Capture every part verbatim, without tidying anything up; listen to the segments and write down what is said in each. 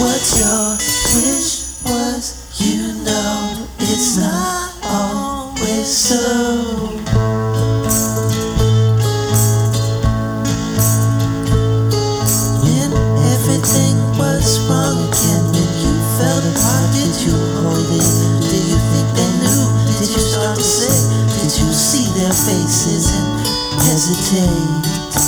what your wish was. You know it's not always so. When everything was wrong again, when you fell apart, did you hold it? Do you think they knew? Did you start to say? Did you see their faces and hesitate?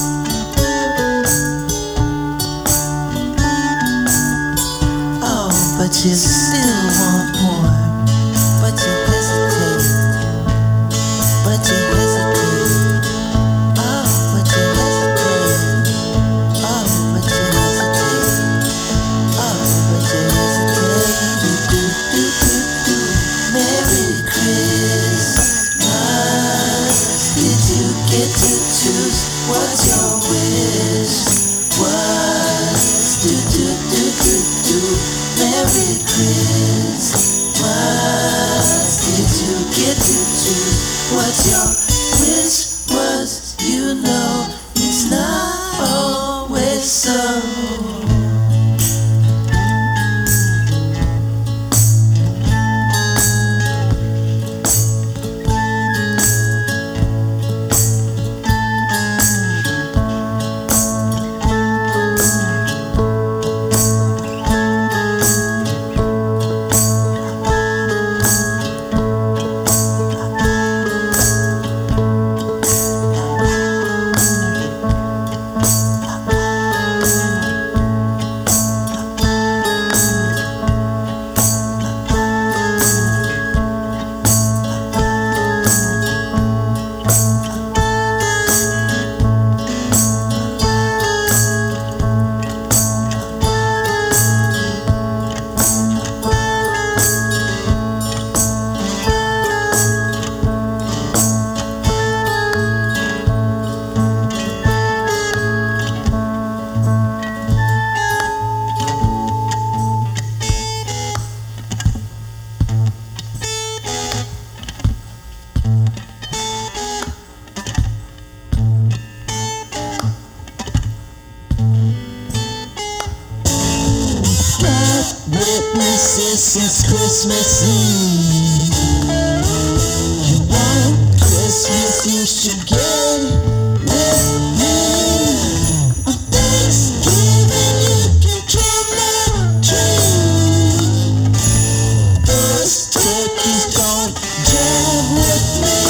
But you still want more. But you hesitate. But you hesitate. Oh, but you hesitate. Oh, but you hesitate. Oh, but you hesitate. Do, do, do, do, do. Merry Christmas. Did you get to choose what your wish was? Do, do, do, do, do. Merry Christmas. Did you get to choose what your wish was? You know it's not always so. Witnesses since Christmas Eve. You want Christmas, you should get it with me. On Thanksgiving you can trim that tree. Those turkeys don't jive with me.